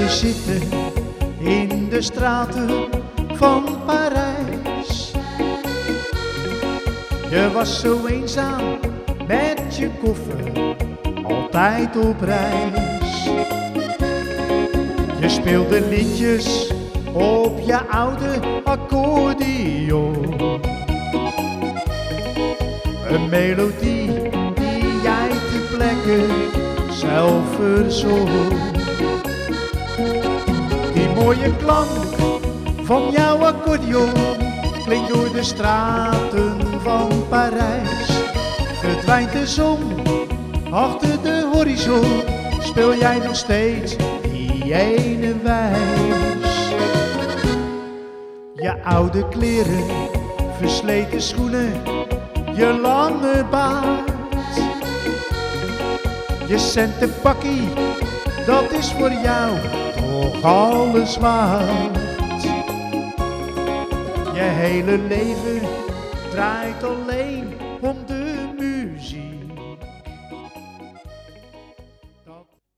je zitten in de straten van Parijs. Je was zo eenzaam met je koffer, altijd op reis. Je speelde liedjes op je oude accordeon. Een melodie die jij ter plekke zelf verzon. Die mooie klank van jouw accordeon klinkt door de straten van Parijs. Verdwijnt de zon achter de horizon, speel jij nog steeds die ene wijs. Je oude kleren, versleten schoenen, je lange baard. Je centenpakkie, dat is voor jou toch alles waard. Je hele leven draait alleen om de